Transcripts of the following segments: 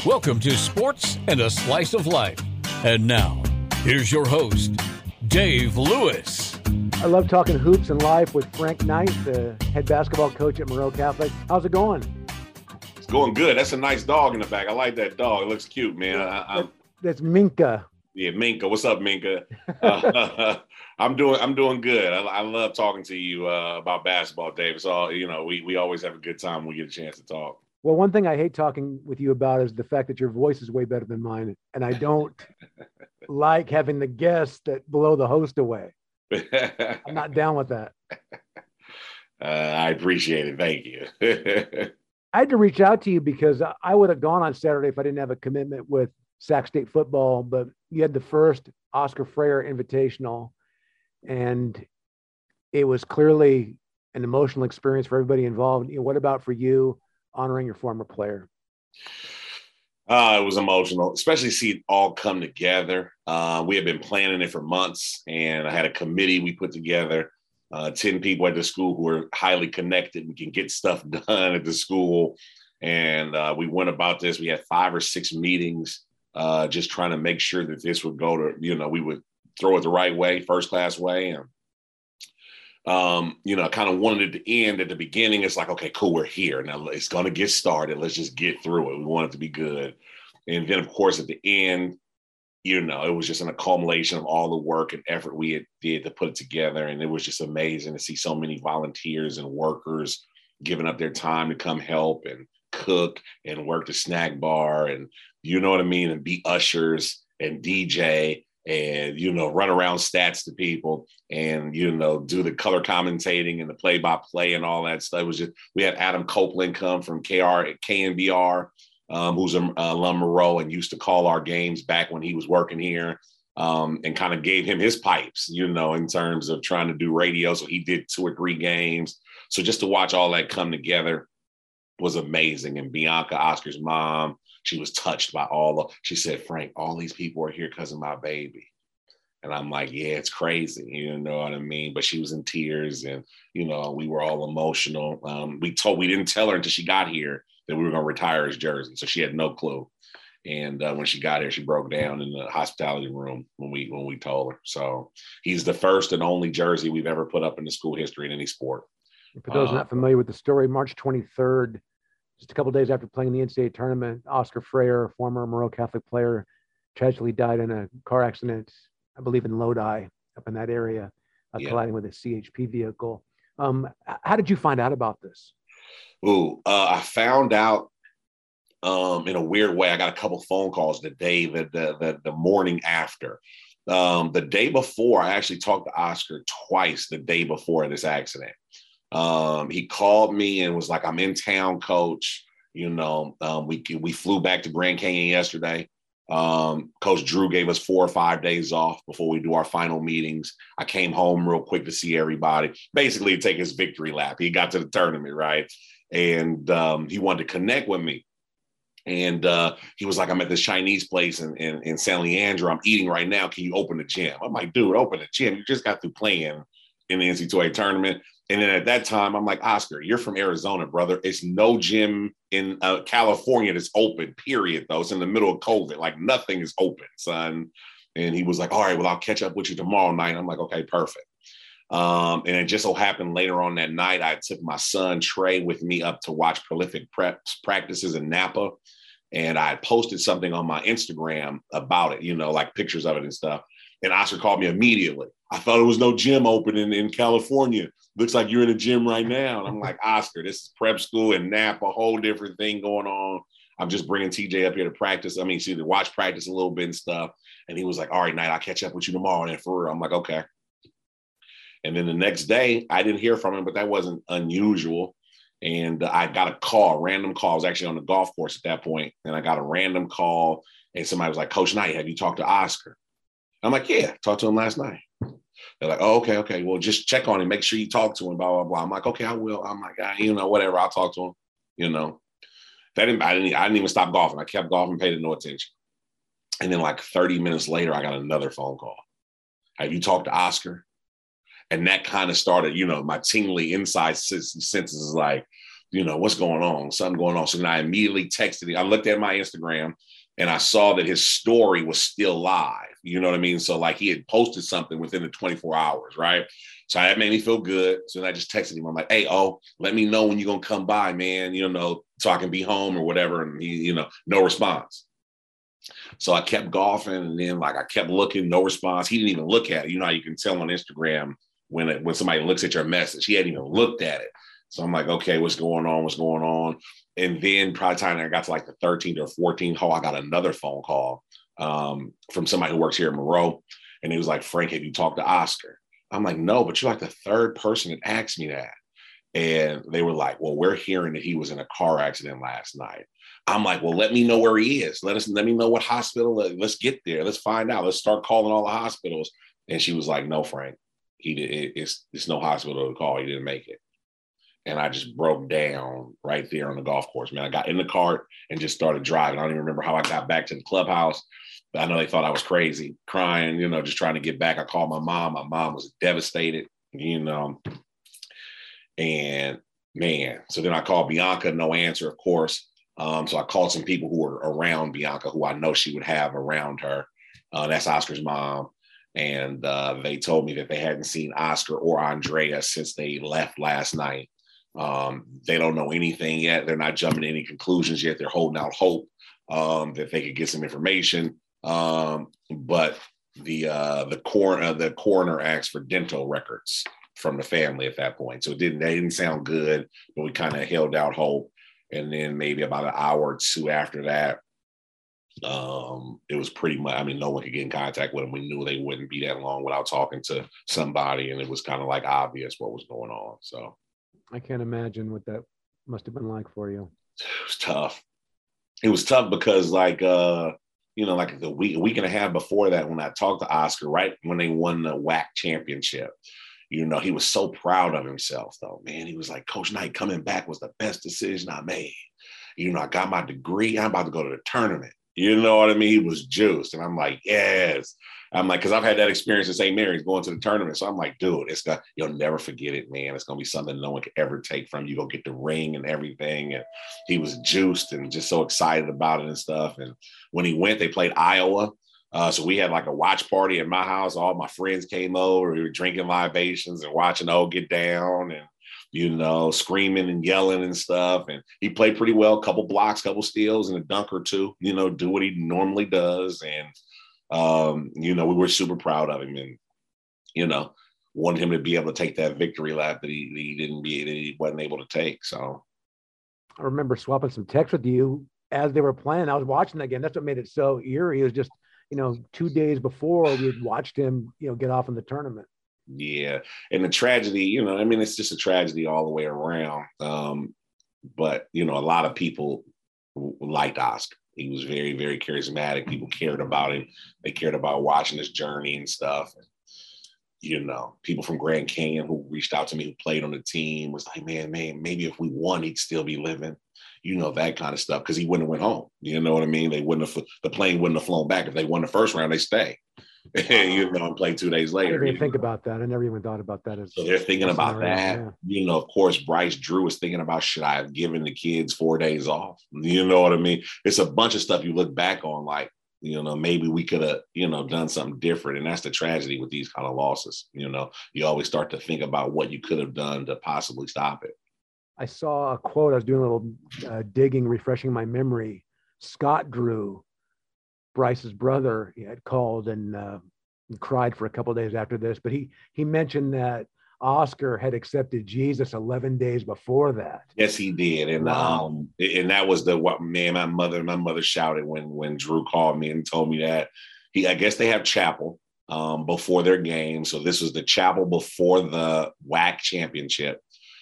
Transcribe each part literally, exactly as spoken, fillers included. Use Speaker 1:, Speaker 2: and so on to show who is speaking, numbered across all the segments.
Speaker 1: Welcome to Sports and a Slice of Life. And now, here's your host, Dave Lewis.
Speaker 2: I love talking hoops and life with Frank Knight, the head basketball coach at Monroe Catholic. How's it going?
Speaker 3: It's going good. That's a nice dog in the back. I like that dog. It looks cute, man. I,
Speaker 2: that, that's Minka.
Speaker 3: Yeah, Minka. What's up, Minka? uh, I'm doing. I'm doing good. I, I love talking to you uh, about basketball, Dave. It's all you know. We we always have a good time when we get a chance to talk.
Speaker 2: Well, one thing I hate talking with you about is the fact that your voice is way better than mine, and I don't like having the guests that blow the host away. I'm not down with that.
Speaker 3: Uh, I appreciate it. Thank you.
Speaker 2: I had to reach out to you because I would have gone on Saturday if I didn't have a commitment with Sac State football, but you had the first Oscar Freyer Invitational, and it was clearly an emotional experience for everybody involved. You know, what about for you honoring your former player?
Speaker 3: Uh, it was emotional, especially see it all come together. Uh, we had been planning it for months, and I had a committee we put together, uh, ten people at the school who are highly connected and can get stuff done at the school. And uh, we went about this. We had five or six meetings, uh, just trying to make sure that this would go to, you know, we would throw it the right way, first class way. And, um, you know, I kind of wanted it to end at the beginning. It's like, okay, cool, we're here. Now it's going to get started. Let's just get through it. We want it to be good. And then, of course, at the end, you know, it was just an accumulation of all the work and effort we had, did to put it together. And it was just amazing to see so many volunteers and workers giving up their time to come help and cook and work the snack bar and, you know what I mean, and be ushers and D J and, you know, run around stats to people and, you know, do the color commentating and the play-by-play and all that stuff. It was just, we had Adam Copeland come from K R, K N B R, um, who's a alum Monroe and used to call our games back when he was working here, um, and kind of gave him his pipes, you know, in terms of trying to do radio. So he did two or three games. So just to watch all that come together was amazing. And Bianca, Oscar's mom, she was touched by all of, she said, Frank, all these people are here because of my baby. And I'm like, yeah, it's crazy. You know what I mean? But she was in tears and, you know, we were all emotional. Um, we told, we didn't tell her until she got here that we were going to retire his jersey. So she had no clue. And uh, when she got here, she broke down in the hospitality room when we, when we told her. So he's the first and only jersey we've ever put up in the school history in any sport.
Speaker 2: For those uh, not familiar with the story, March twenty-third, just a couple of days after playing the N C double A tournament, Oscar Freyer, former Monroe Catholic player, tragically died in a car accident, I believe in Lodi, up in that area, uh, yeah. colliding with a C H P vehicle. Um, how did you find out about this?
Speaker 3: Ooh, uh, I found out um, in a weird way. I got a couple phone calls the day, the, the, the, the morning after. Um, the day before, I actually talked to Oscar twice the day before this accident. Um, he called me and was like, I'm in town, coach. You know, um, we we flew back to Grand Canyon yesterday. Um, Coach Drew gave us four or five days off before we do our final meetings. I came home real quick to see everybody, basically to take his victory lap. He got to the tournament, right? And um, he wanted to connect with me. And uh, he was like, I'm at this Chinese place in, in, in San Leandro. I'm eating right now. Can you open the gym? I'm like, dude, open the gym. You just got through playing in the N C double A tournament. And then at that time, I'm like, Oscar, you're from Arizona, brother. It's no gym in uh, California that's open, period, though. It's in the middle of COVID. Like, nothing is open, son. And he was like, all right, well, I'll catch up with you tomorrow night. I'm like, okay, perfect. Um, and it just so happened later on that night, I took my son, Trey, with me up to watch prolific prep practices in Napa. And I posted something on my Instagram about it, you know, like pictures of it and stuff. And Oscar called me immediately. I thought it was no gym open in, in California. Looks like you're in a gym right now. And I'm like, Oscar, this is prep school in Napa, a whole different thing going on. I'm just bringing T J up here to practice. I mean, see, to watch practice a little bit and stuff. And he was like, all right, Knight, I'll catch up with you tomorrow. And for real, I'm like, okay. And then the next day, I didn't hear from him, but that wasn't unusual. And I got a call, a random call. I was actually on the golf course at that point, and I got a random call, and somebody was like, Coach Knight, have you talked to Oscar? I'm like, yeah, talked to him last night. They're like, oh, okay, okay. Well, just check on him. Make sure you talk to him, blah, blah, blah. I'm like, okay, I will. I'm like, ah, you know, whatever. I'll talk to him, you know. That didn't, I, didn't, I didn't even stop golfing. I kept golfing, paid no attention. And then like thirty minutes later, I got another phone call. Have you talked to Oscar? And that kind of started, you know, my tingly inside senses like, you know, what's going on? Something going on. So then I immediately texted him. I looked at my Instagram and I saw that his story was still live. You know what I mean? So like he had posted something within the twenty-four hours, right? So that made me feel good. So then I just texted him. I'm like, hey, oh, let me know when you're going to come by, man, you know, so I can be home or whatever. And he, you know, no response. So I kept golfing, and then like I kept looking, no response. He didn't even look at it. You know how you can tell on Instagram when it, when somebody looks at your message. He hadn't even looked at it. So I'm like, okay, what's going on? What's going on? And then probably time I got to like the thirteenth or fourteenth hole, I got another phone call um, from somebody who works here in Monroe. And he was like, Frank, have you talked to Oscar? I'm like, no, but you're like the third person that asked me that. And they were like, well, we're hearing that he was in a car accident last night. I'm like, well, let me know where he is. Let us, let me know what hospital. Let's get there. Let's find out. Let's start calling all the hospitals. And she was like, no, Frank, he did. It, it's, it's no hospital to call. He didn't make it. And I just broke down right there on the golf course, man. I got in the cart and just started driving. I don't even remember how I got back to the clubhouse. But I know they thought I was crazy, crying, you know, just trying to get back. I called my mom. My mom was devastated, you know. And man, so then I called Bianca, no answer, of course. Um, so I called some people who were around Bianca, who I know she would have around her. Uh, that's Oscar's mom. And uh, they told me that they hadn't seen Oscar or Andrea since they left last night. Um, they don't know anything yet. They're not jumping to any conclusions yet. They're holding out hope um, that they could get some information. Um, but the uh, the coroner the coroner asked for dental records from the family at that point. So it didn't they didn't sound good, but we kind of held out hope. And then maybe about an hour or two after that, um, it was pretty much, I mean, no one could get in contact with them. We knew they wouldn't be that long without talking to somebody. And it was kind of like obvious what was going on. So
Speaker 2: I can't imagine what that must have been like for you.
Speaker 3: It was tough. It was tough because like, uh, you know, like the week, a week and a half before that, when I talked to Oscar, right when they won the W A C championship, you know, he was so proud of himself, though, man. He was like, Coach Knight coming back was the best decision I made. You know, I got my degree. I'm about to go to the tournament. You know what I mean? He was juiced. And I'm like, yes. I'm like, because I've had that experience at Saint Mary's going to the tournament. So I'm like, dude, it's got, you'll never forget it, man. It's going to be something no one can ever take from you. Go get the ring and everything. And he was juiced and just so excited about it and stuff. And when he went, they played Iowa. Uh, so we had like a watch party at my house. All my friends came over. We were drinking libations and watching O get down and, you know, screaming and yelling and stuff. And he played pretty well, couple blocks, couple steals and a dunk or two, you know, do what he normally does. And, um, you know, we were super proud of him and, you know, wanted him to be able to take that victory lap that he, that he didn't be, that he wasn't able to take. So
Speaker 2: I remember swapping some texts with you as they were playing. I was watching that game. That's what made it so eerie. It was just, you know, two days before we had watched him, you know, get off in the tournament.
Speaker 3: Yeah. And the tragedy, you know, I mean, it's just a tragedy all the way around. Um, but, you know, a lot of people liked Oscar. He was very, very charismatic. People cared about him. They cared about watching his journey and stuff. And, you know, people from Grand Canyon who reached out to me, who played on the team, was like, man, man, maybe if we won, he'd still be living. You know, that kind of stuff, because he wouldn't have went home. You know what I mean? They wouldn't have, the plane wouldn't have flown back. If they won the first round, they stay. You know, and play two days later.
Speaker 2: I didn't even think
Speaker 3: know?
Speaker 2: about that. I never even thought about that. As
Speaker 3: so they're thinking about
Speaker 2: scenario.
Speaker 3: that.
Speaker 2: Yeah.
Speaker 3: You know, of course, Bryce Drew was thinking about, should I have given the kids four days off? You know what I mean? It's a bunch of stuff you look back on, like, you know, maybe we could have, you know, done something different. And that's the tragedy with these kind of losses. You know, you always start to think about what you could have done to possibly stop it.
Speaker 2: I saw a quote. I was doing a little uh, digging, refreshing my memory. Scott Drew, Bryce's brother, he had called and, uh, and cried for a couple of days after this. But he he mentioned that Oscar had accepted Jesus eleven days before that.
Speaker 3: Yes, he did, and
Speaker 2: Wow.
Speaker 3: um, and that was the what man. My mother, my mother shouted when when Drew called me and told me that he. I guess they have chapel um, before their game, so this was the chapel before the W A C championship.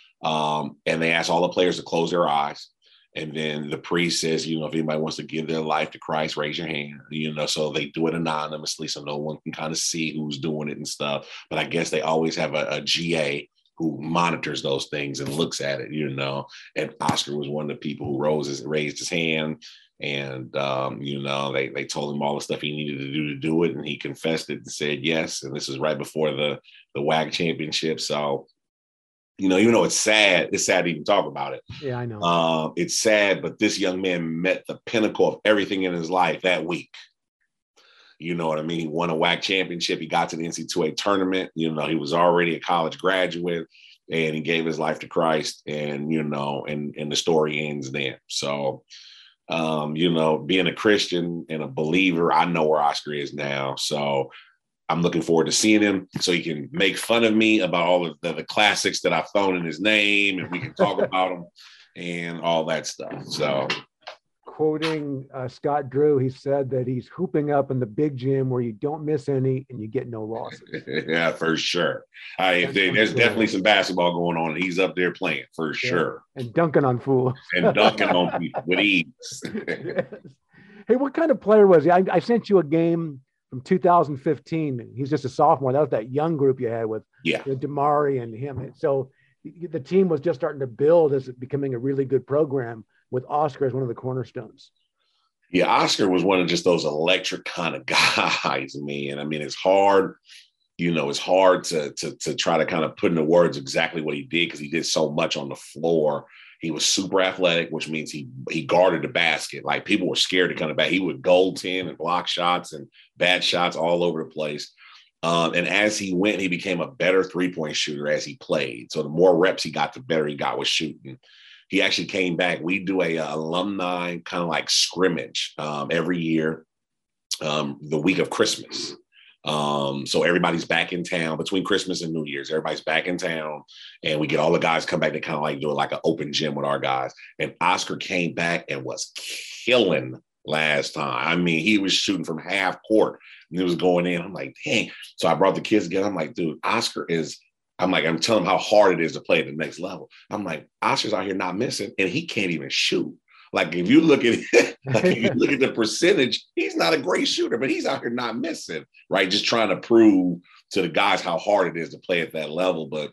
Speaker 3: Um, and they asked all the players to close their eyes. And then the priest says, you know, if anybody wants to give their life to Christ, raise your hand, you know, so they do it anonymously so no one can kind of see who's doing it and stuff. But I guess they always have a, a G A who monitors those things and looks at it, you know, and Oscar was one of the people who rose his, raised his hand. And, um, you know, they, they told him all the stuff he needed to do to do it. And he confessed it and said yes. And this is right before the, the W A C championship. So, You know, even though it's sad, it's sad to even talk about it.
Speaker 2: Yeah, I know.
Speaker 3: Um, it's sad, but this young man met the pinnacle of everything in his life that week. You know what I mean? He won a W A C championship. He got to the N C double A tournament. You know, he was already a college graduate, and he gave his life to Christ. And, you know, and, and the story ends there. So, um, you know, being a Christian and a believer, I know where Oscar is now. So I'm looking forward to seeing him so he can make fun of me about all of the, the classics that I've thrown in his name, and we can talk about them and all that stuff. So,
Speaker 2: quoting uh, Scott Drew, he said that he's hooping up in the big gym where you don't miss any and you get no losses.
Speaker 3: Yeah, for sure. I, there's definitely some basketball going on, and he's up there playing for yeah. sure.
Speaker 2: And dunking on fools.
Speaker 3: And dunking on people with ease.
Speaker 2: Yes. Hey, what kind of player was he? I, I sent you a game from two thousand fifteen. He's just a sophomore. That was that young group you had with
Speaker 3: yeah.
Speaker 2: you know, Damari and him. So the team was just starting to build as it becoming a really good program, with Oscar as one of the cornerstones.
Speaker 3: Yeah, Oscar was one of just those electric kind of guys, man. I mean, it's hard, you know, it's hard to to to try to kind of put into words exactly what he did, because he did so much on the floor. He was super athletic, which means he he guarded the basket. Like, people were scared to come to back. He would goaltend and block shots and bad shots all over the place. Um, and as he went, he became a better three-point shooter as he played. So the more reps he got, the better he got with shooting. He actually came back. We do a, a alumni kind of like scrimmage um, every year, um, the week of Christmas. Um, so everybody's back in town between Christmas and New Year's. Everybody's back in town, and we get all the guys come back to kind of like do like an open gym with our guys. And Oscar came back and was killing last time. I mean, he was shooting from half court and he was going in. I'm like, dang. So I brought the kids together. I'm like, dude, Oscar is. I'm like, I'm telling him how hard it is to play at the next level. I'm like, Oscar's out here not missing, and he can't even shoot. Like, if you look at it, like if you look at the percentage, he's not a great shooter, but he's out here not missing, right? Just trying to prove to the guys how hard it is to play at that level. But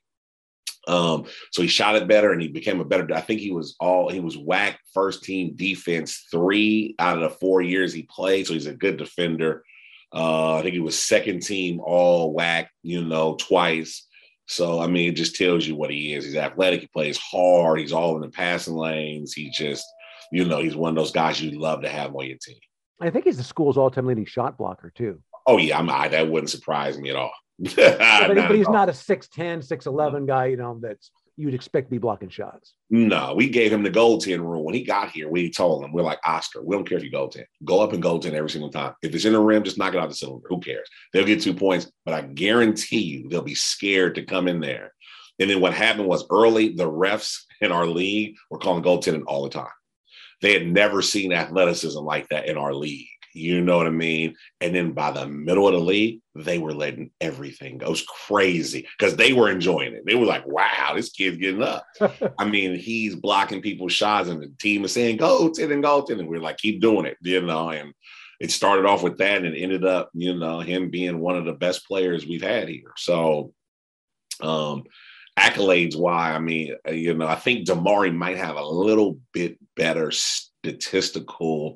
Speaker 3: um, so he shot it better, and he became a better. I think he was all he was W A C first team defense three out of the four years he played. So he's a good defender. Uh, I think he was second team all W A C, you know, twice. So, I mean, it just tells you what he is. He's athletic. He plays hard. He's all in the passing lanes. He just, you know, he's one of those guys you love to have on your team.
Speaker 2: I think he's the school's all-time leading shot blocker, too.
Speaker 3: Oh, yeah. I'm, I, that wouldn't surprise me at all.
Speaker 2: yeah, but, but he's all. not a six ten, six eleven guy, you know, that's you'd expect to be blocking shots.
Speaker 3: No, we gave him the goaltend rule. When he got here, we told him, we're like, Oscar, we don't care if you goaltend. Go up and goaltend every single time. If it's in the rim, just knock it out the cylinder. Who cares? They'll get two points, but I guarantee you they'll be scared to come in there. And then what happened was early, the refs in our league were calling goaltending all the time. They had never seen athleticism like that in our league. You know what I mean? And then by the middle of the league, they were letting everything go. It was crazy because they were enjoying it. They were like, wow, this kid's getting up. I mean, he's blocking people's shots and the team is saying, go, Tin and go, Tin. And we're like, keep doing it, you know? And it started off with that and ended up, you know, him being one of the best players we've had here. So um, accolades, why? I mean, you know, I think Damari might have a little bit better statistical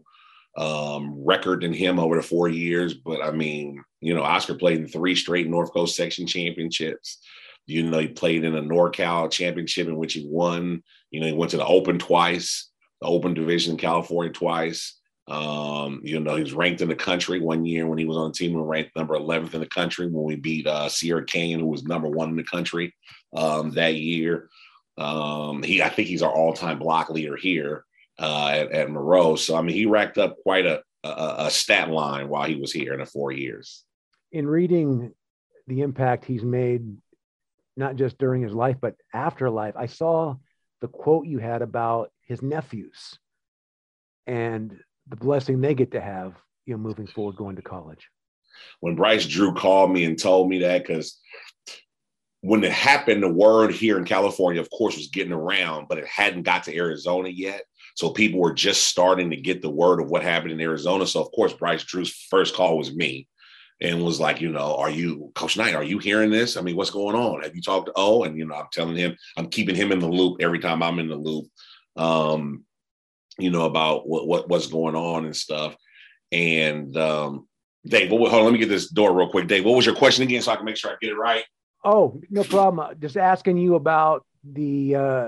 Speaker 3: um record than him over the four years, but I mean, you know, Oscar played in three straight North Coast section championships. You know, he played in a NorCal championship in which he won. You know, he went to the Open twice, the Open division in California twice. Um, you know, he was ranked in the country one year when he was on the team. We were ranked number eleventh in the country when we beat uh, Sierra Canyon, who was number one in the country um, that year. Um, he, I think he's our all-time block leader here. Uh, at, at Moreau. So, I mean, he racked up quite a, a, a stat line while he was here in the four years.
Speaker 2: In reading the impact he's made, not just during his life, but after life, I saw the quote you had about his nephews and the blessing they get to have, you know, moving forward, going to college.
Speaker 3: When Bryce Drew called me and told me that, because when it happened, the word here in California, of course, was getting around, but it hadn't got to Arizona yet. So people were just starting to get the word of what happened in Arizona. So, of course, Bryce Drew's first call was me and was like, you know, are you, Coach Knight, are you hearing this? I mean, what's going on? Have you talked to O? And, you know, I'm telling him, I'm keeping him in the loop every time I'm in the loop, um, you know, about what, what what's going on and stuff. And um, Dave, hold on, let me get this door real quick. Dave, what was your question again so I can make sure I get it right?
Speaker 2: Oh, no problem. Just asking you about the uh,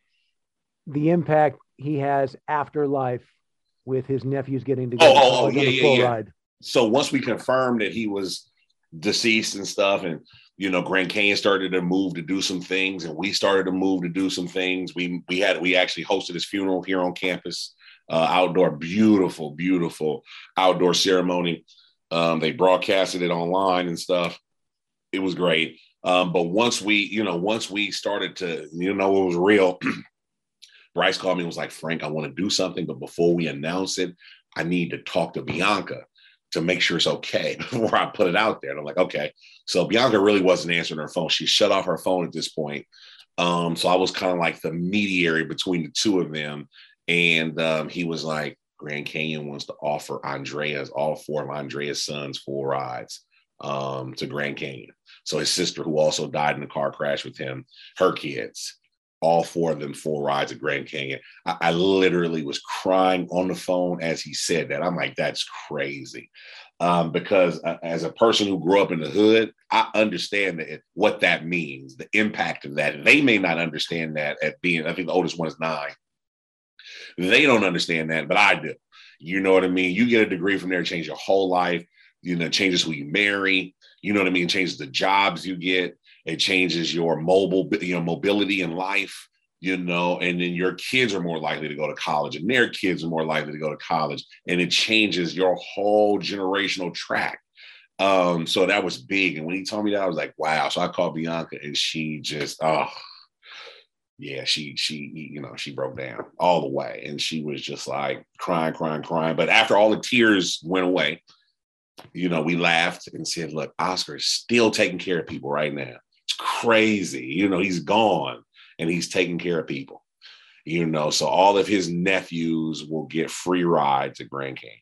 Speaker 2: the impact he has after life with his nephews getting to go
Speaker 3: Oh,
Speaker 2: to
Speaker 3: oh, oh,
Speaker 2: college
Speaker 3: yeah,
Speaker 2: on a
Speaker 3: yeah,
Speaker 2: full
Speaker 3: yeah.
Speaker 2: ride.
Speaker 3: So once we confirmed that he was deceased and stuff, and you know, Grand Canyon started to move to do some things, and we started to move to do some things. We we had we actually hosted his funeral here on campus, uh, outdoor, beautiful, beautiful outdoor ceremony. Um, they broadcasted it online and stuff. It was great. Um, but once we, you know, once we started to, you know, it was real. Bryce called me and was like, Frank, I want to do something, but before we announce it, I need to talk to Bianca to make sure it's okay before I put it out there. And I'm like, okay. So Bianca really wasn't answering her phone. She shut off her phone at this point. Um, so I was kind of like the mediator between the two of them. And um, he was like, Grand Canyon wants to offer Andrea's, all four of Andrea's sons, full rides um, to Grand Canyon. So his sister, who also died in a car crash with him, her kids, all four of them full rides at Grand Canyon. I, I literally was crying on the phone as he said that. I'm like, that's crazy. Um, because uh, as a person who grew up in the hood, I understand that, what that means, the impact of that. They may not understand that at being, I think the oldest one is nine. They don't understand that, but I do. You know what I mean? You get a degree from there, change your whole life. You know, it changes who you marry. You know what I mean? It changes the jobs you get. It changes your mobile, you know, mobility in life, you know, and then your kids are more likely to go to college, and their kids are more likely to go to college. And it changes your whole generational track. Um, so that was big. And when he told me that, I was like, wow. So I called Bianca, and she just, oh, yeah, she, she, you know, she broke down all the way, and she was just like crying, crying, crying. But after all the tears went away, you know, we laughed and said, look, Oscar is still taking care of people right now. It's crazy. You know, he's gone and he's taking care of people, you know, so all of his nephews will get free rides at Grand Canyon.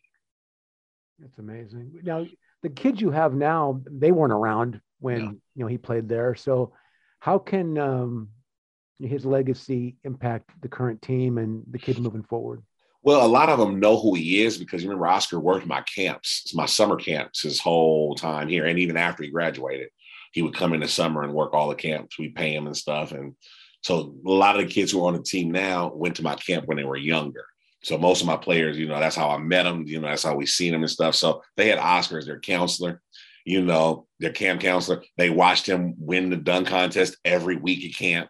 Speaker 2: That's amazing. Now, the kids you have now, they weren't around when,
Speaker 3: No.
Speaker 2: you know, he played there. So how can, um, his legacy impact the current team and the kids moving forward?
Speaker 3: Well, a lot of them know who he is because you remember Oscar worked my camps, my summer camps his whole time here. And even after he graduated, he would come in the summer and work all the camps. We pay him and stuff. And so a lot of the kids who are on the team now went to my camp when they were younger. So most of my players, you know, that's how I met them. You know, that's how we seen them and stuff. So they had Oscar as their counselor, you know, their camp counselor. They watched him win the dunk contest every week at camp.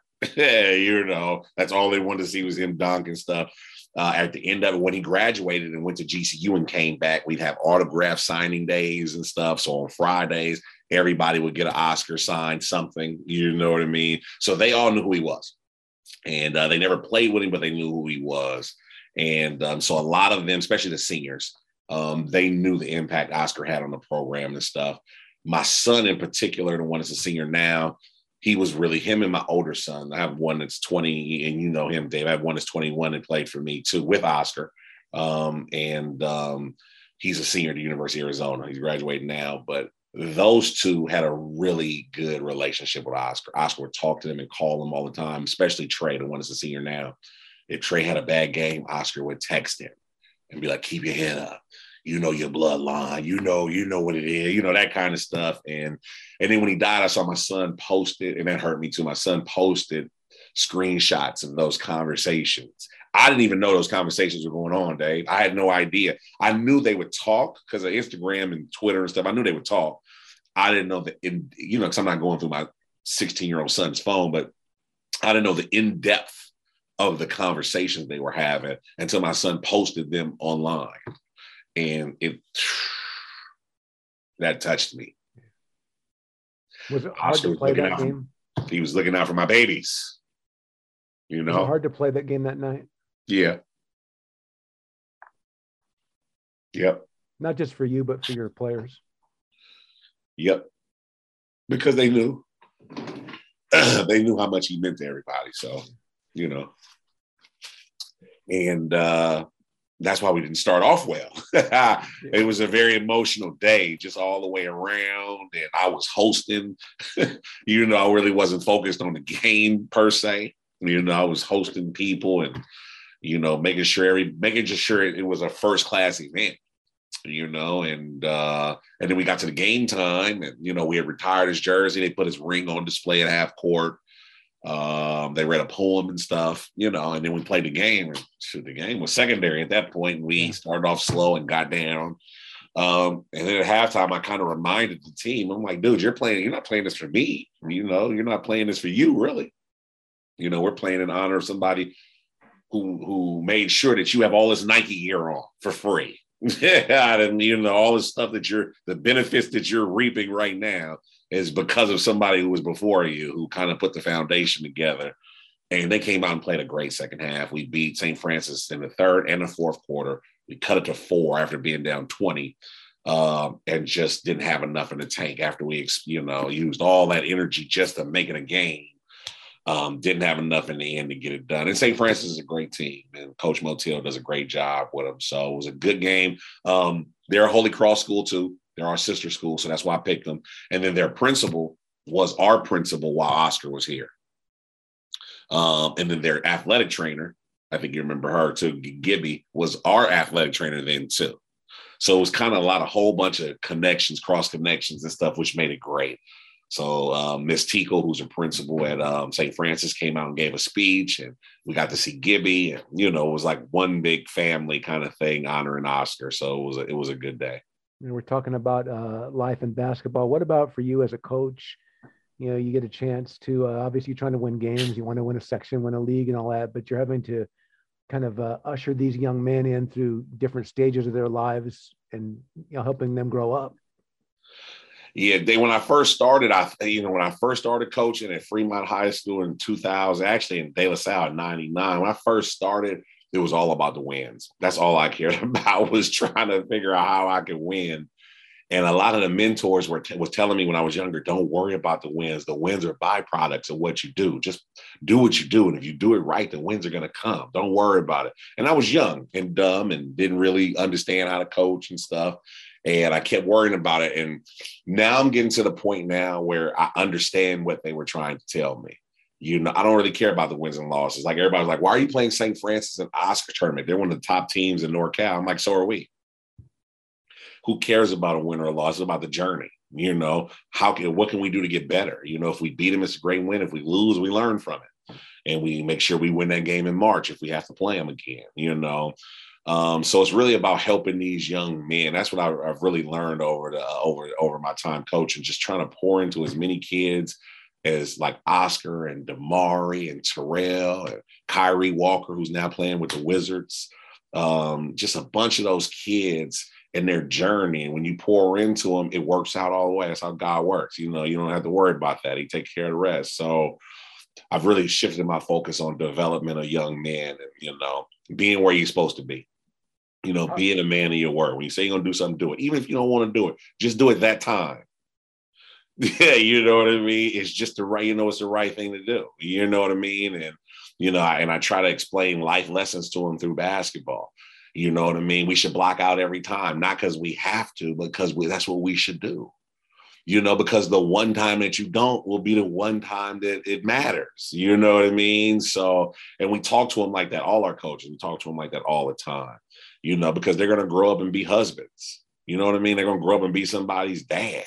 Speaker 3: You know, that's all they wanted to see was him dunk and stuff. Uh, at the end of it, when he graduated and went to G C U and came back, we'd have autograph signing days and stuff. So on Fridays, everybody would get an Oscar signed something, you know what I mean? So they all knew who he was. And uh, they never played with him, but they knew who he was. And um, so a lot of them, especially the seniors, um, they knew the impact Oscar had on the program and stuff. My son in particular, the one that's a senior now, he was really, him and my older son. I have one that's twenty, and you know him, Dave. I have one that's twenty-one and played for me too with Oscar. Um, and um, he's a senior at the University of Arizona. He's graduating now, but those two had a really good relationship with Oscar. Oscar would talk to them and call them all the time, especially Trey, the one that's a senior now. If Trey had a bad game, Oscar would text him and be like, keep your head up. You know your bloodline, you know, you know what it is, you know, that kind of stuff. And and then when he died, I saw my son posted, and that hurt me too. My son posted screenshots of those conversations. I didn't even know those conversations were going on, Dave. I had no idea. I knew they would talk because of Instagram and Twitter and stuff. I knew they would talk. I didn't know that, in, you know, because I'm not going through my sixteen-year-old son's phone, but I didn't know the in-depth of the conversations they were having until my son posted them online. And it, that touched me.
Speaker 2: Was it hard to play that game?
Speaker 3: For, he was looking out for my babies. You know?
Speaker 2: Was it hard to play that game that night?
Speaker 3: Yeah. Yep.
Speaker 2: Not just for you, but for your players.
Speaker 3: Yep. Because they knew. They knew how much he meant to everybody. So, you know. And, uh, that's why we didn't start off well. It was a very emotional day, just all the way around. And I was hosting, you know, I really wasn't focused on the game per se. You know, I was hosting people and, you know, making sure every, making just sure it was a first class event, you know, and, uh, and then we got to the game time and, you know, we had retired his jersey. They put his ring on display at half court. Um, they read a poem and stuff, you know, and then we played the game. And shoot, the game was secondary at that point. And we yeah. started off slow and got down. Um, and then at halftime, I kind of reminded the team, I'm like, dude, you're playing, you're not playing this for me. You know, you're not playing this for you, really. You know, we're playing in honor of somebody who who made sure that you have all this Nike gear on for free. Yeah, and you know, all the stuff that you're, the benefits that you're reaping right now is because of somebody who was before you, who kind of put the foundation together. And they came out and played a great second half. We beat Saint Francis in the third and the fourth quarter. We cut it to four after being down twenty, um, and just didn't have enough in the tank after we, you know, used all that energy just to make it a game. Um, didn't have enough in the end to get it done. And Saint Francis is a great team, and Coach Motil does a great job with them. So it was a good game. Um, they're a Holy Cross school too. They're our sister school, so that's why I picked them. And then their principal was our principal while Oscar was here. Um, and then their athletic trainer, I think you remember her too, Gibby, was our athletic trainer then too. So it was kind of a lot, a whole bunch of connections, cross connections and stuff, which made it great. So um, Miss Tico, who's a principal at um, Saint Francis, came out and gave a speech, and we got to see Gibby. And, you know, it was like one big family kind of thing honoring Oscar. So it was a, it was a good day.
Speaker 2: And we're talking about uh, life in basketball. What about for you as a coach? You know, you get a chance to, uh, obviously you're trying to win games. You want to win a section, win a league and all that, but you're having to kind of uh, usher these young men in through different stages of their lives and, you know, helping them grow up.
Speaker 3: Yeah, they, when I first started, I you know when I first started coaching at Fremont High School in two thousand, actually in De La Salle in ninety-nine, when I first started, it was all about the wins. That's all I cared about, was trying to figure out how I could win. And a lot of the mentors were t- was telling me when I was younger, don't worry about the wins. The wins are byproducts of what you do. Just do what you do. And if you do it right, the wins are going to come. Don't worry about it. And I was young and dumb and didn't really understand how to coach and stuff. And I kept worrying about it. And now I'm getting to the point now where I understand what they were trying to tell me. You know, I don't really care about the wins and losses. Like everybody's like, why are you playing Saint Francis in Oscar tournament? They're one of the top teams in NorCal. I'm like, so are we. Who cares about a win or a loss? It's about the journey. You know, how can, what can we do to get better? You know, if we beat them, it's a great win. If we lose, we learn from it. And we make sure we win that game in March if we have to play them again, you know. Um, so it's really about helping these young men. That's what I, I've really learned over the uh, over over my time coaching, just trying to pour into as many kids as like Oscar and Damari and Terrell and Kyrie Walker, who's now playing with the Wizards. Um, just a bunch of those kids and their journey. And when you pour into them, it works out all the way. That's how God works. You know, you don't have to worry about that. He takes care of the rest. So I've really shifted my focus on development of young men and, you know, being where you're supposed to be. You know, being a man of your word. When you say you're going to do something, do it. Even if you don't want to do it, just do it that time. Yeah, you know what I mean? It's just the right, you know, it's the right thing to do. You know what I mean? And, you know, and I try to explain life lessons to them through basketball. You know what I mean? We should block out every time, not because we have to, but because we, that's what we should do. You know, because the one time that you don't will be the one time that it matters. You know what I mean? So, and we talk to them like that, all our coaches, we talk to them like that all the time, you know, because they're going to grow up and be husbands. You know what I mean? They're going to grow up and be somebody's dad.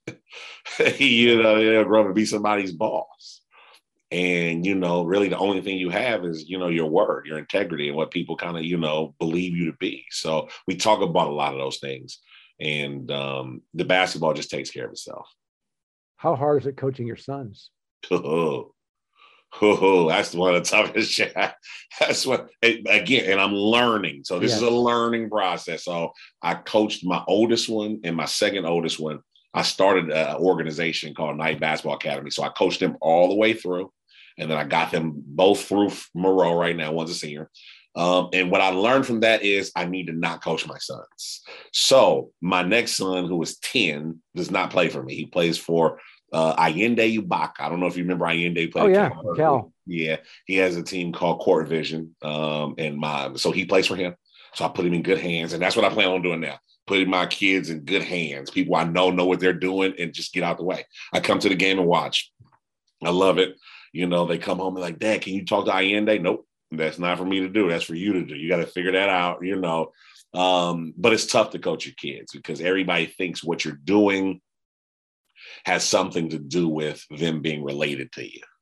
Speaker 3: You know, they'll grow up and be somebody's boss. And, you know, really the only thing you have is, you know, your word, your integrity, and what people kind of, you know, believe you to be. So we talk about a lot of those things. And um, the basketball just takes care of itself.
Speaker 2: How hard is it coaching your sons?
Speaker 3: Oh, oh, that's one of the toughest. That's what, again, and I'm learning. So this yeah. is a learning process. So I coached my oldest one and my second oldest one. I started an organization called Knight Basketball Academy. So I coached them all the way through. And then I got them both through Moreau right now. One's a senior. Um, and what I learned from that is I need to not coach my sons. So my next son, who is ten, does not play for me. He plays for uh, Allende Ubaca. I don't know if you remember Allende. Played
Speaker 2: oh, yeah,
Speaker 3: Cal.
Speaker 2: Cal.
Speaker 3: Yeah, he has a team called Court Vision. Um, and my so he plays for him. So I put him in good hands. And that's what I plan on doing now. Putting my kids in good hands. People I know know what they're doing and just get out the way. I come to the game and watch. I love it. You know, they come home and like, Dad, can you talk to Allende? Nope. That's not for me to do. That's for you to do. You got to figure that out, you know. Um, but it's tough to coach your kids because everybody thinks what you're doing has something to do with them being related to you.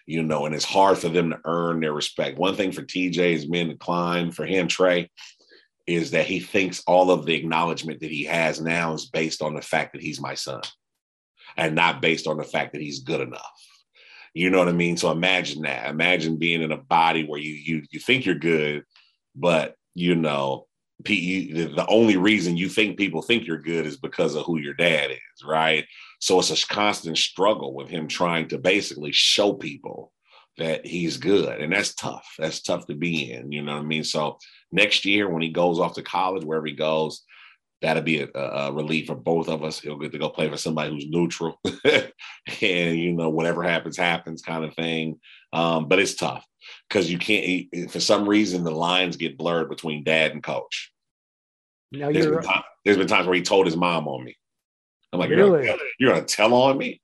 Speaker 3: you know, and it's hard for them to earn their respect. One thing for T J has been to climb, for him, Trey, is that he thinks all of the acknowledgement that he has now is based on the fact that he's my son and not based on the fact that he's good enough. You know what I mean? So imagine that. Imagine being in a body where you you you think you're good, but, you know, you, the only reason you think people think you're good is because of who your dad is, right? So it's a constant struggle with him trying to basically show people that he's good. And that's tough. That's tough to be in, you know what I mean? So next year when he goes off to college, wherever he goes, that'll be a, a relief for both of us. He'll get to go play for somebody who's neutral and, you know, whatever happens, happens kind of thing. Um, but it's tough because you can't, for some reason, the lines get blurred between dad and coach.
Speaker 2: Now
Speaker 3: there's,
Speaker 2: you're,
Speaker 3: been time, there's been times where he told his mom on me. I'm like,
Speaker 2: really?
Speaker 3: you're, you're going to tell on me?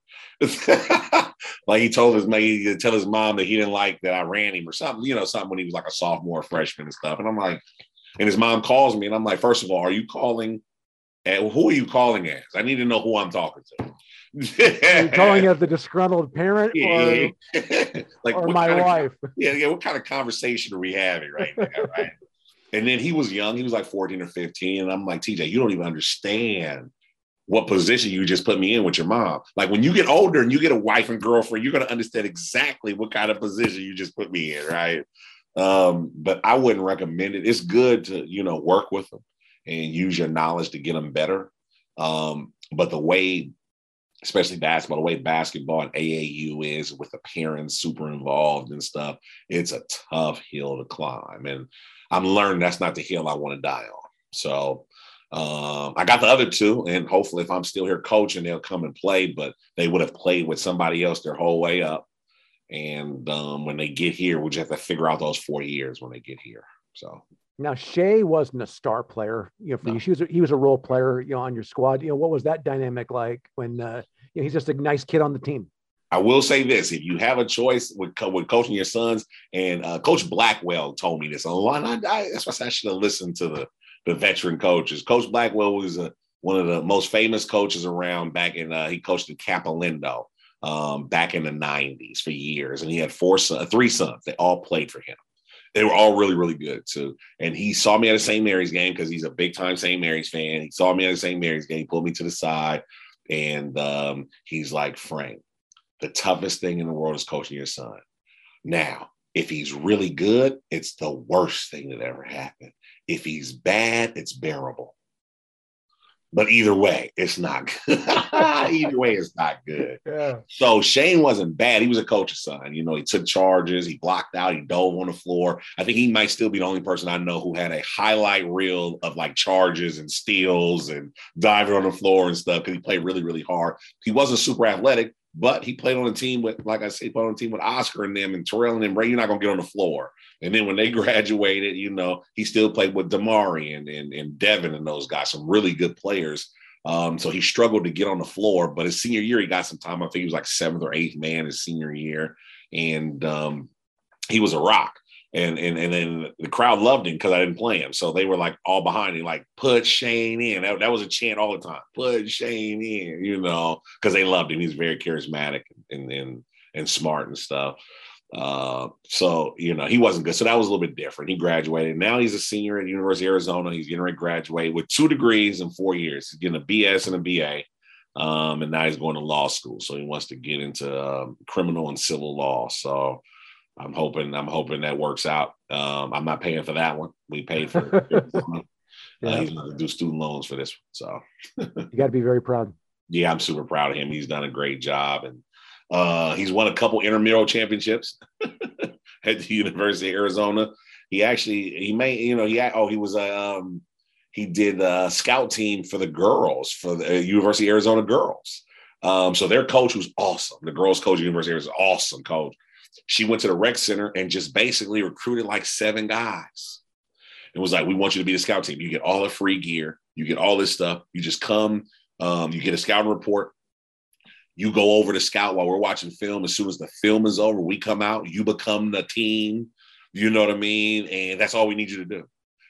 Speaker 3: Like he told his maybe tell his mom that he didn't like that I ran him or something, you know, something when he was like a sophomore, freshman and stuff. And I'm like, and his mom calls me and I'm like, first of all, are you calling? At, who are you calling as? I need to know who I'm talking to.
Speaker 2: Are you calling as the disgruntled parent or,
Speaker 3: like
Speaker 2: or my wife?
Speaker 3: Of, yeah, yeah. What kind of conversation are we having right now? Right. And then he was young. He was like fourteen or fifteen. And I'm like, T J, you don't even understand what position you just put me in with your mom. Like when you get older and you get a wife and girlfriend, you're going to understand exactly what kind of position you just put me in, right? Um, but I wouldn't recommend it. It's good to, you know, work with them and use your knowledge to get them better. Um, but the way, especially basketball, the way basketball and A A U is with the parents super involved and stuff, it's a tough hill to climb. And I'm learning that's not the hill I want to die on. So um, I got the other two, and hopefully if I'm still here coaching, they'll come and play, but they would have played with somebody else their whole way up. And um, when they get here, we'll just have to figure out those four years when they get here. So
Speaker 2: now Shea wasn't a star player, you know, for no. you. He was, a, he was a role player, you know, on your squad. You know, what was that dynamic like when uh, you know, he's just a nice kid on the team?
Speaker 3: I will say this: if you have a choice with, with coaching your sons, and uh, Coach Blackwell told me this a lot, I, I, that's why I should have listened to the the veteran coaches. Coach Blackwell was a, one of the most famous coaches around back in. Uh, he coached in Capolindo um, back in the nineties for years, and he had four sons, three sons. They all played for him. They were all really, really good too. And he saw me at a Saint Mary's game because he's a big time Saint Mary's fan. He saw me at a Saint Mary's game, he pulled me to the side, and um, he's like, Frank, the toughest thing in the world is coaching your son. Now, if he's really good, it's the worst thing that ever happened. If he's bad, it's bearable. But either way, it's not good. Either way, it's not good.
Speaker 2: Yeah.
Speaker 3: So Shane wasn't bad. He was a coach's son. You know, he took charges. He blocked out. He dove on the floor. I think he might still be the only person I know who had a highlight reel of like charges and steals and diving on the floor and stuff because he played really, really hard. He wasn't super athletic, but he played on a team with, like I said, he played on a team with Oscar and them and Terrell and them. Ray, you're not going to get on the floor. And then when they graduated, you know, he still played with Damari and, and, and Devin and those guys, some really good players. Um, so he struggled to get on the floor. But his senior year, he got some time. I think he was like seventh or eighth man his senior year. And um, he was a rock. And, and, and then the crowd loved him because I didn't play him. So they were like all behind him, like, put Shane in. That, that was a chant all the time. Put Shane in, you know, because they loved him. He's very charismatic and, and, and smart and stuff. Uh, so, you know, he wasn't good. So that was a little bit different. He graduated. Now he's a senior at the University of Arizona. He's getting ready to graduate with two degrees in four years. He's getting a B S and a B A. Um, and now he's going to law school. So he wants to get into um, criminal and civil law. So I'm hoping, I'm hoping that works out. Um, I'm not paying for that one. We paid for it. uh, yeah. He's going to do student loans for this one. So
Speaker 2: you got to be very proud.
Speaker 3: Yeah, I'm super proud of him. He's done a great job. And Uh, he's won a couple intramural championships at the University of Arizona. He actually, he may, you know, he, oh, he was a, um, he did a scout team for the girls, for the University of Arizona girls. Um, so their coach was awesome. The girls coach at the University of Arizona, awesome coach. She went to the rec center and just basically recruited like seven guys. It was like, we want you to be the scout team. You get all the free gear. You get all this stuff. You just come, um, you get a scouting report. You go over to scout while we're watching film. As soon as the film is over, we come out, you become the team. You know what I mean? And that's all we need you to do.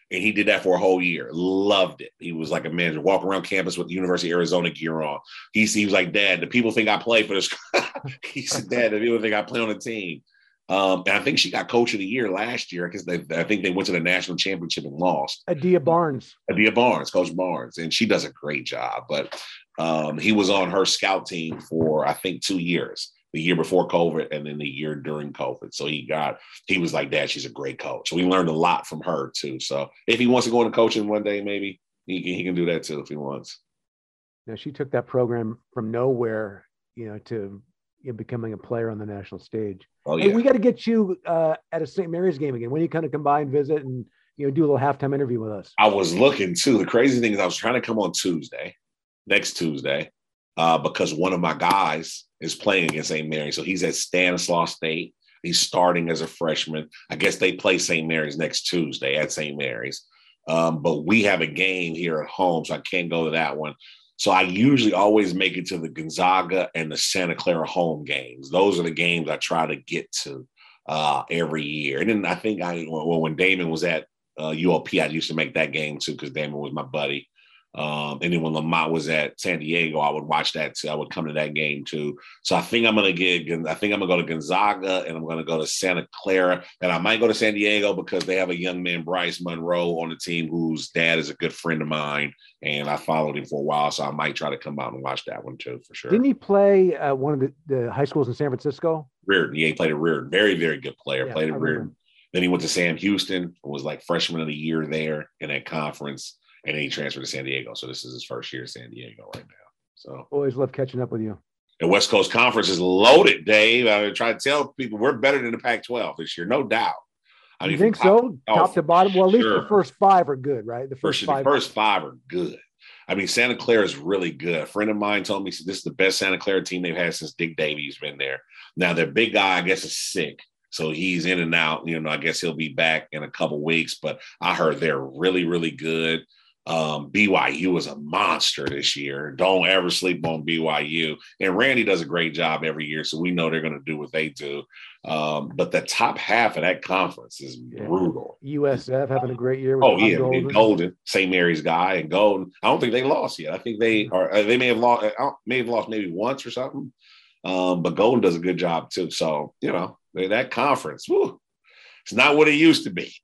Speaker 3: And he did that for a whole year. Loved it. He was like a manager, walking around campus with the University of Arizona gear on. He, he was like, Dad, the people think I play for this. He said, Dad, the people think I play on the team. Um, and I think she got coach of the year last year because I think they went to the national championship and lost.
Speaker 2: Adia Barnes.
Speaker 3: Adia Barnes, Coach Barnes. And she does a great job. But um, he was on her scout team for, I think, two years. The year before COVID and then the year during COVID. So he got, he was like, Dad, she's a great coach. So we learned a lot from her too. So if he wants to go into coaching one day, maybe he can, he can do that too if he wants.
Speaker 2: Now she took that program from nowhere, you know, to you know, becoming a player on the national stage.
Speaker 3: Oh,
Speaker 2: hey,
Speaker 3: yeah.
Speaker 2: we got to get you uh, at a Saint Mary's game again. When you kind of come by and visit and, you know, do a little halftime interview with us.
Speaker 3: I was looking too. The crazy thing is I was trying to come on Tuesday, next Tuesday, uh, because one of my guys is playing against Saint Mary's. So he's at Stanislaus State. He's starting as a freshman. I guess they play Saint Mary's next Tuesday at Saint Mary's. Um, but we have a game here at home, so I can't go to that one. So I usually always make it to the Gonzaga and the Santa Clara home games. Those are the games I try to get to uh, every year. And then I think I, well, when Damon was at uh, U O P, I used to make that game too because Damon was my buddy. Um, and then when Lamont was at San Diego, I would watch that too. I would come to that game too. So I think I'm going to get, I think I'm going to go to Gonzaga and I'm going to go to Santa Clara. And I might go to San Diego because they have a young man, Bryce Monroe, on the team whose dad is a good friend of mine. And I followed him for a while. So I might try to come out and watch that one too, for sure.
Speaker 2: Didn't he play uh, one of the, the high schools in San Francisco?
Speaker 3: Reardon. Yeah, he played at Reardon. Very, very good player.
Speaker 2: Yeah,
Speaker 3: played at Reardon. Then he went to Sam Houston, was like freshman of the year there in that conference. And then he transferred to San Diego. So this is his first year at San Diego right now. So
Speaker 2: always love catching up with you.
Speaker 3: The West Coast Conference is loaded, Dave. I try to tell people we're better than the Pac twelve this year, no doubt. I
Speaker 2: you
Speaker 3: mean,
Speaker 2: think
Speaker 3: top,
Speaker 2: so? Top to bottom? Well, at least
Speaker 3: sure.
Speaker 2: the first five are good, right? The first
Speaker 3: first,
Speaker 2: five.
Speaker 3: The first five are good. I mean, Santa Clara is really good. A friend of mine told me this is the best Santa Clara team they've had since Dick Davies been there. Now, their big guy, I guess, is sick. So he's in and out. You know, I guess he'll be back in a couple weeks. But I heard they're really, really good. Um, B Y U is a monster this year. Don't ever sleep on B Y U. And Randy does a great job every year, so we know they're going to do what they do. Um, but the top half of that conference is yeah. brutal.
Speaker 2: U S F having a great year. With
Speaker 3: oh yeah,
Speaker 2: Golden.
Speaker 3: Golden, Saint Mary's guy, and Golden. I don't think they lost yet. I think they are. They may have lost. May have lost maybe once or something. Um, but Golden does a good job too. So you know that conference. Whew, it's not what it used to be.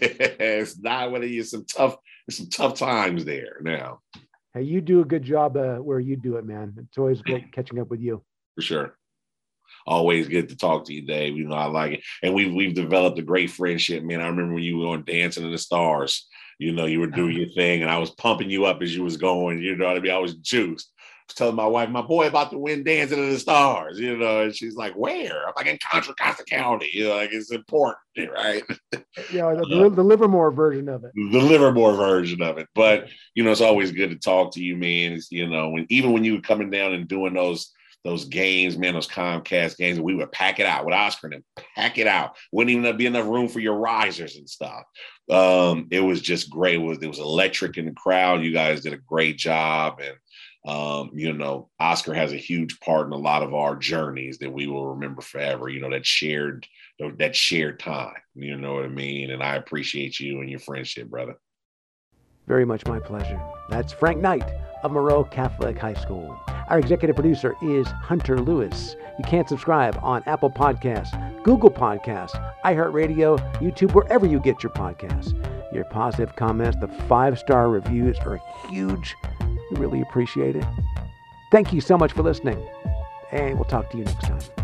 Speaker 3: It's not what it used. Some tough. There's some tough times there now.
Speaker 2: Hey, you do a good job uh, where you do it, man. It's always great catching up with you.
Speaker 3: For sure. Always good to talk to you, Dave. You know, I like it. And we've, we've developed a great friendship, man. I remember when you were on Dancing in the Stars, you know, you were doing your thing and I was pumping you up as you was going, you know what I mean? I was juiced. I was telling my wife, my boy about to win Dancing in the Stars, you know, and she's like, where? I'm like, in Contra Costa County, you know, like it's important, right?
Speaker 2: Yeah, the, uh, the Livermore version of it.
Speaker 3: The Livermore version of it. But, you know, it's always good to talk to you, man. It's, you know, when even when you were coming down and doing those those games, man, those Comcast games, we would pack it out with Oscar and pack it out. Wouldn't even be enough room for your risers and stuff. Um, it was just great. It was, it was electric in the crowd. You guys did a great job. And, um, you know, Oscar has a huge part in a lot of our journeys that we will remember forever, you know, that shared, that shared time, you know what I mean? And I appreciate you and your friendship, brother.
Speaker 2: Very much my pleasure. That's Frank Knight of Moreau Catholic High School. Our executive producer is Hunter Lewis. You can subscribe on Apple Podcasts, Google Podcasts, iHeartRadio, YouTube, wherever you get your podcasts. Your positive comments, the five-star reviews are huge. We really appreciate it. Thank you so much for listening, and we'll talk to you next time.